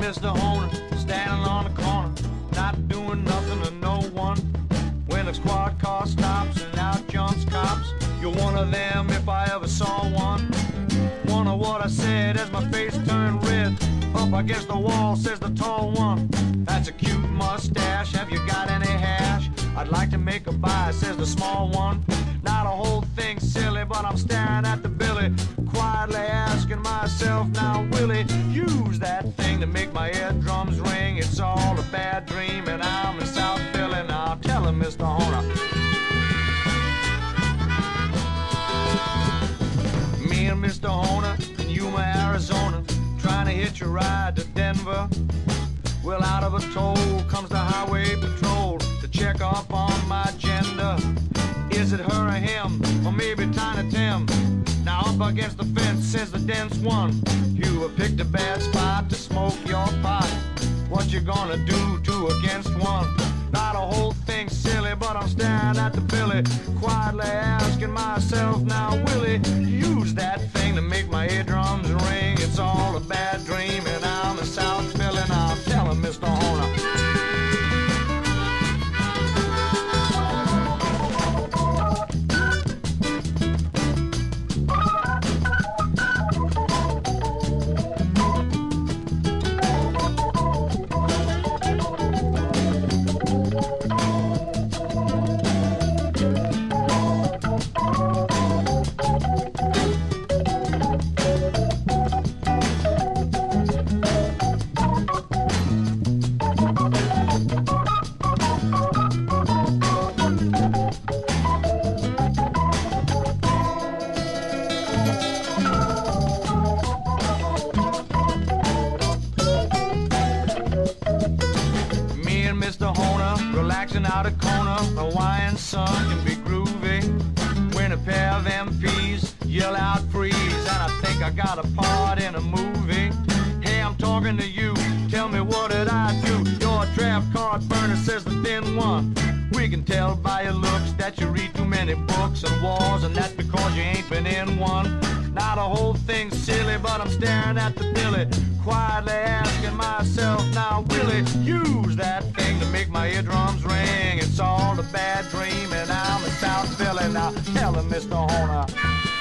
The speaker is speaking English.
Mr. Horner, standing on the corner, not doing nothing to no one. When a squad car stops and out jumps cops, you're one of them if I ever saw one. Wonder what I said as my face turned red. Up against the wall, says the tall one. That's a cute mustache, have you got any hash? I'd like to make a buy, says the small one. Not a whole thing silly, but I'm staring at the Billy, quietly asking myself, now will he use that thing to make my eardrums ring? It's all a bad dream and I'm in South Philly. Now tell him, Mr. Horner. Me and Mr. Horner in Yuma, Arizona, trying to hitch a ride to Denver. Well, out of a toll comes the highway patrol to check up on my gender. Is it her or him, or maybe Tiny Tim? Now up against the fence says the dense one. You have picked a bad spot to smoke your pot. What you gonna do, two against one? Not a whole thing silly, but I'm staring at the Billy, quietly asking myself, now will he use that thing to make my eardrums ring? It's all a bad dream and I'm in South Philly. Now tell him, Mr. Horner. Relaxing out a corner, Hawaiian sun can be groovy. When a pair of MPs yell out freeze, and I think I got a part in a movie. Hey, I'm talking to you, tell me what did I do? You're a draft card burner, says the thin one. We can tell by your looks that you read too many books and wars, and that's because you ain't been in one. Not a whole thing silly, but I'm staring at the Billy, quietly asking myself, now will it use that thing to make my eardrums ring? It's all a bad dream and I'm in South Philly. Now tell him, Mr. Horner.